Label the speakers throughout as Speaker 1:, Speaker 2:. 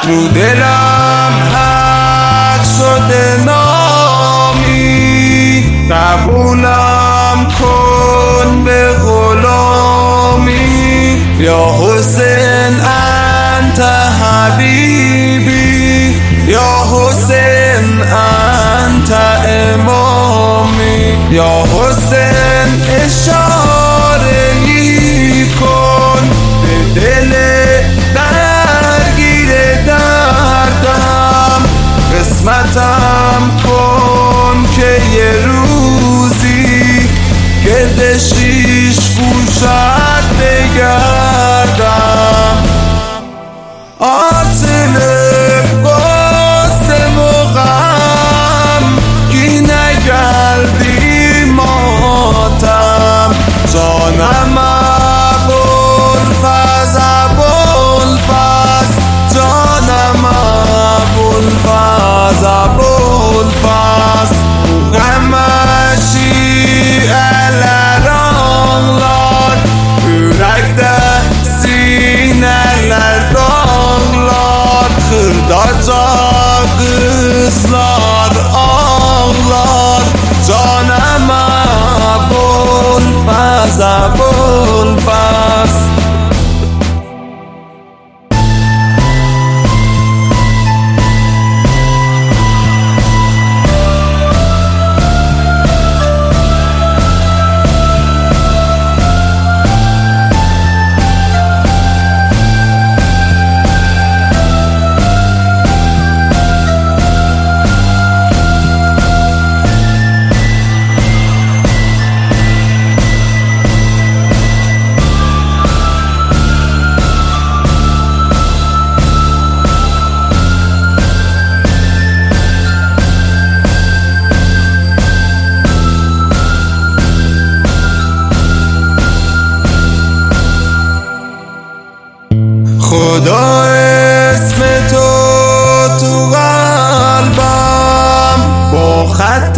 Speaker 1: رو دلم حق شده نامی، قبولم کن به غلامی. یا حسین انت حبیبی، یا حسین انت امامی. یا حسین اشاره ای کن به دل درگیر دردم، قسمتم کن که یه روزی گرد شیش گوشت بگردم. آتل قاسم و غم کی نگردی ماتم، جانم ابوالفضل ابوالفضل، جانم ابوالفضل ابوالفضل. غمشی elleranglar, yürekte sineler dağlar, kırdaca kızlar ağlar, canım Abulfaz Abulfaz. خدا اسم تو تو قلبم با خط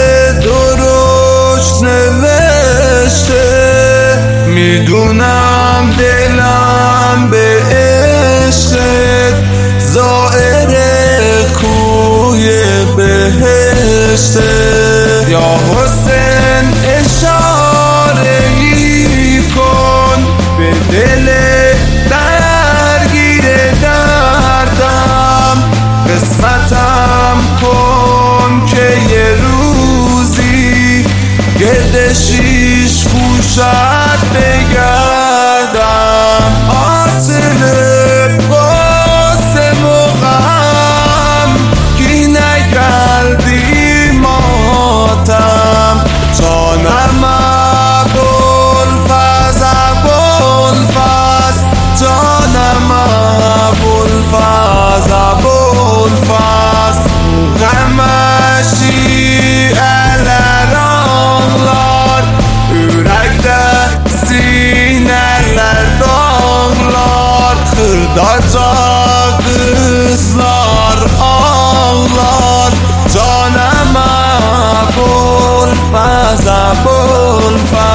Speaker 1: درشت نوشته، میدونم دلم به عشقت زائر کوی بهشته. یا حسین اشاره ای کن به دل قسمتم کن که یه روزی گرد شیش گوشت بگردم. آتل قاسم و غم کی نگردی ماتم، جانم ابوالفضل ابوالفضل، جانم ابوالفضل ابوالفضل. غمشی elleranglar, yürekte sineler dağlar, kırdaca kızlar ağlar, canım Abulfaz Abulfaz.